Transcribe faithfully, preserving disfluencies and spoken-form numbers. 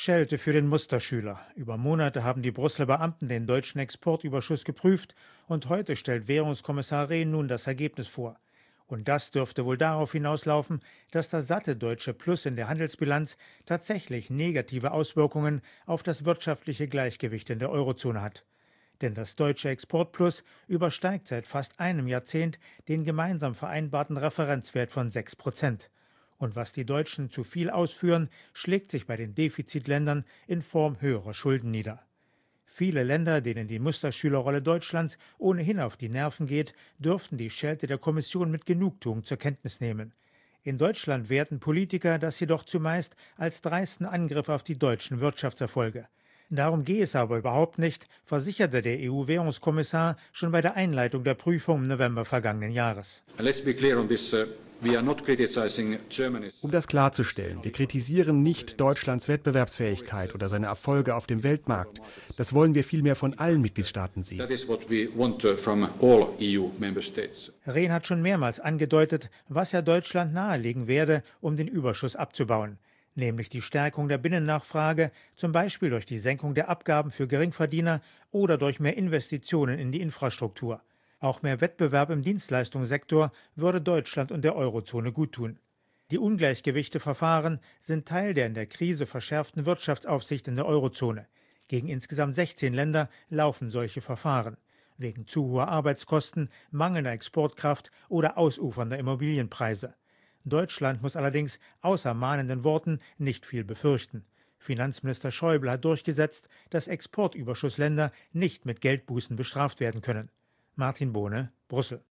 Schelte für den Musterschüler. Über Monate haben die Brüsseler Beamten den deutschen Exportüberschuss geprüft und heute stellt Währungskommissar Rehn nun das Ergebnis vor. Und das dürfte wohl darauf hinauslaufen, dass das satte deutsche Plus in der Handelsbilanz tatsächlich negative Auswirkungen auf das wirtschaftliche Gleichgewicht in der Eurozone hat. Denn das deutsche Exportplus übersteigt seit fast einem Jahrzehnt den gemeinsam vereinbarten Referenzwert von sechs Prozent. Und was die Deutschen zu viel ausführen, schlägt sich bei den Defizitländern in Form höherer Schulden nieder. Viele Länder, denen die Musterschülerrolle Deutschlands ohnehin auf die Nerven geht, dürften die Schelte der Kommission mit Genugtuung zur Kenntnis nehmen. In Deutschland werten Politiker das jedoch zumeist als dreisten Angriff auf die deutschen Wirtschaftserfolge. Darum gehe es aber überhaupt nicht, versicherte der E U-Währungskommissar schon bei der Einleitung der Prüfung im November vergangenen Jahres. Um das klarzustellen, wir kritisieren nicht Deutschlands Wettbewerbsfähigkeit oder seine Erfolge auf dem Weltmarkt. Das wollen wir vielmehr von allen Mitgliedstaaten sehen. Rehn hat schon mehrmals angedeutet, was er Deutschland nahelegen werde, um den Überschuss abzubauen. Nämlich die Stärkung der Binnennachfrage, zum Beispiel durch die Senkung der Abgaben für Geringverdiener oder durch mehr Investitionen in die Infrastruktur. Auch mehr Wettbewerb im Dienstleistungssektor würde Deutschland und der Eurozone guttun. Die Ungleichgewichte-Verfahren sind Teil der in der Krise verschärften Wirtschaftsaufsicht in der Eurozone. Gegen insgesamt sechzehn Länder laufen solche Verfahren. Wegen zu hoher Arbeitskosten, mangelnder Exportkraft oder ausufernder Immobilienpreise. Deutschland muss allerdings außer mahnenden Worten nicht viel befürchten. Finanzminister Schäuble hat durchgesetzt, dass Exportüberschussländer nicht mit Geldbußen bestraft werden können. Martin Bohne, Brüssel.